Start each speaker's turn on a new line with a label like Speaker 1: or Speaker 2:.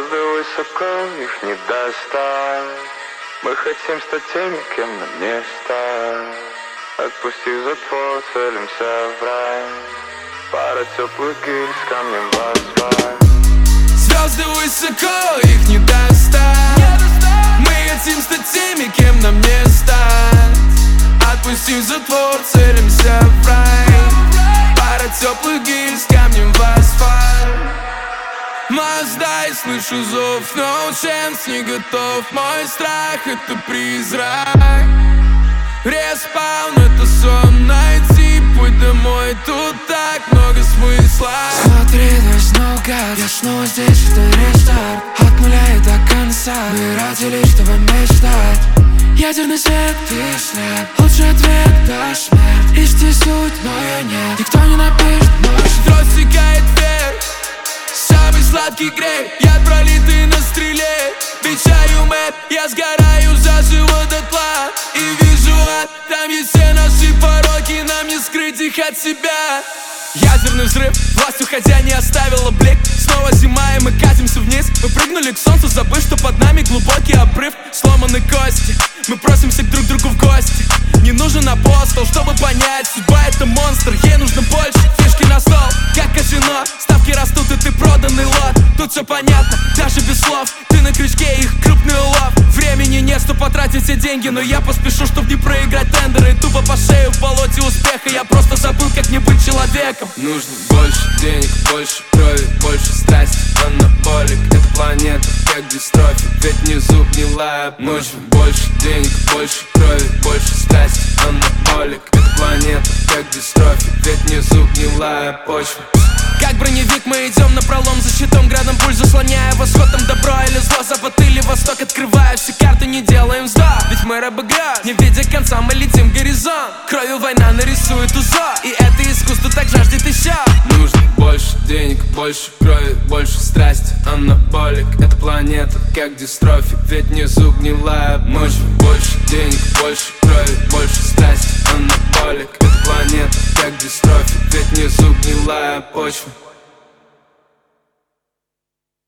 Speaker 1: Звезды высоко, их не достать. Мы хотим стать теми, кем нам не стать. Отпусти затвор, целимся в рай. Пара теплых гиль с камнем в асфальт.
Speaker 2: Звезды высоко, их не достать. Мы хотим стать теми, кем нам не стать. Отпустим затвор, целимся в рай. Пара теплых гиль с камнем в асфальт. Маздай, слышу зов, no chance, не готов. Мой страх — это призрак. Респаун — это сон, найти путь домой. Тут так много смысла.
Speaker 3: Смотри, there's no God. Я снова здесь, это рестарт. От нуля и до конца. Мы родились, чтобы мечтать. Ядерный свет, ты след. Лучший ответ — да смерть. Ищи суть, но ее нет. Никто не напишет ночь.
Speaker 2: Дрожь стекает вверх. Самый сладкий грех, яд пролитый на стреле. Бичаю мэп, я сгораю заживо дотла. И вижу ад, там есть все наши пороки. Нам не скрыть их от себя. Ядерный взрыв, власть уходя не оставила блик. Снова зима и мы катимся вниз. Мы прыгнули к солнцу, забыв, что под нами глубокий обрыв. Сломаны кости, мы просимся друг к другу в гости. Не нужен апостол, чтобы понять, судьба это монстр. Ей нужно больше, фишки на стол, как казино. Ставки растут и ты проданный лот. Тут все понятно, даже без слов. Ты на крючке, их крупный улов. Времени нет, что потратить все деньги. Но я поспешу, чтоб не проиграть тендеры. Тупо по шею в болоте успеха. Я просто забыл, как не быть человеком.
Speaker 4: Нужно больше денег, больше крови, больше страсти. Анаболик, это планета, как дистрофи. Ведь ни зуб, ни лап. Нужно больше денег, больше крови, больше страсти. Анаболик, это планета, как дистрофи. Ведь ни зуб, ни лап. Почва.
Speaker 2: Как броневик мы идем на пролом, за щитом градом пуль заслоняя восход. Там добро или зло, запад или восток. Открывая все карты, не делаем вздох. Ведь мы рабы грез, не видя конца, мы летим в горизонт. Кровью война нарисует узор, и это искусство так жаждет еще.
Speaker 4: Нужно больше денег, больше крови, больше страсти. Анаболик, это планета, как дистрофи. Ведь ни зуб, ни лап. Нужно больше денег, больше крови, больше страсти. Анаболик, это планета, как дистрофи. Ведь ни зуб, ни лап. Почва.